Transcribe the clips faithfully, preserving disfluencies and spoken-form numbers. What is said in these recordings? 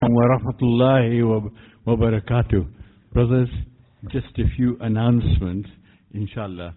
wa rahmatullahi wa wa barakatuh. Brothers, just a few announcements, inshallah.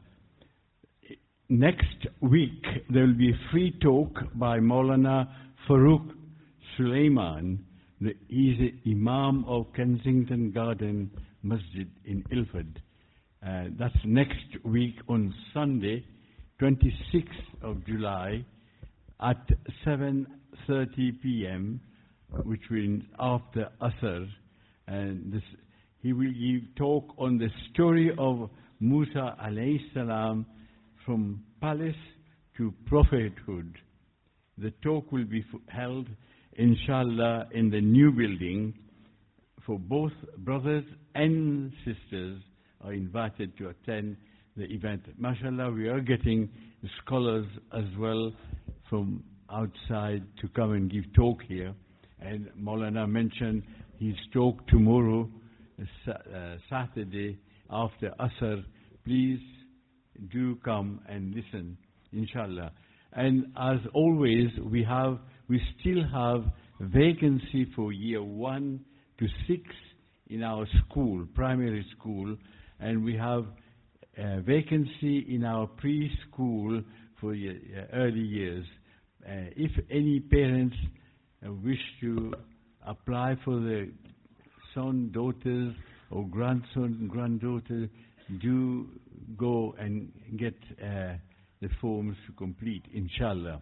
Next week, there will be a free talk by Maulana Farooq Sulaiman. The, he's the Imam of Kensington Garden Masjid in Ilford. Uh, that's next week on Sunday, twenty-sixth of July, at seven thirty p m, which means after Asr. And this, he will give talk on the story of Musa alayhi salam from palace to prophethood. The talk will be held, inshallah, in the new building. For both brothers and sisters are invited to attend the event. MashaAllah, we are getting scholars as well from outside to come and give talk here. And Maulana mentioned his talk tomorrow, uh, Saturday, after Asr. Please do come and listen, inshallah. And as always, we have, we still have vacancy for year one to six in our school, primary school, and we have a vacancy in our preschool for uh, early years. Uh, if any parents uh, wish to apply for the son, daughters, or grandson, granddaughter, do go and get uh, the forms to complete, inshallah.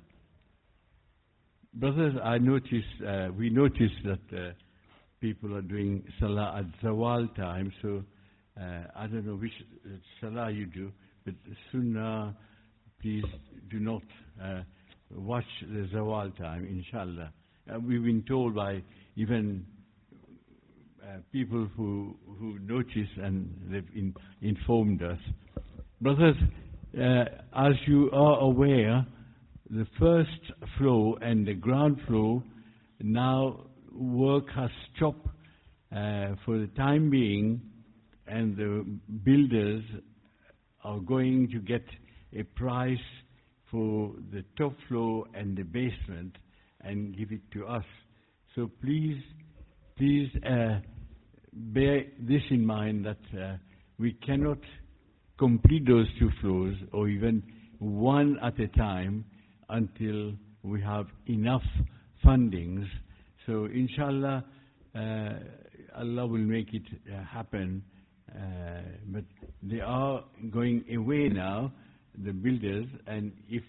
Brothers, I noticed, uh, we noticed that uh, people are doing salah at zawal time, so uh, I don't know which uh, salah you do, but sunnah, please do not uh, watch the zawal time, inshallah. Uh, we've been told by even uh, people who who notice and they've in, informed us. Brothers, uh, as you are aware, the first floor and the ground floor now work has stopped uh, for the time being, and the builders are going to get a price for the top floor and the basement and give it to us. So please, please uh, bear this in mind that uh, we cannot complete those two floors or even one at a time until we have enough fundings. So inshallah, uh, Allah will make it uh, happen. Uh, but they are going away now, the builders, and if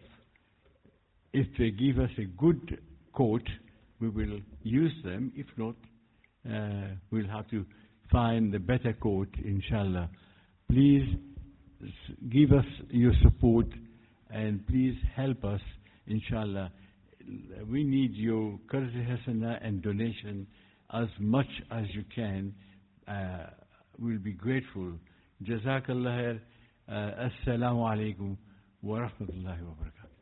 if they give us a good quote, we will use them. If not, uh, we'll have to find the better quote, inshallah. Please give us your support and please help us, inshallah. We need your Qarz Hasana and donation as much as you can. Uh, we'll be grateful. Jazakallah khair. Uh, Assalamu alaikum wa rahmatullahi wa barakatuh.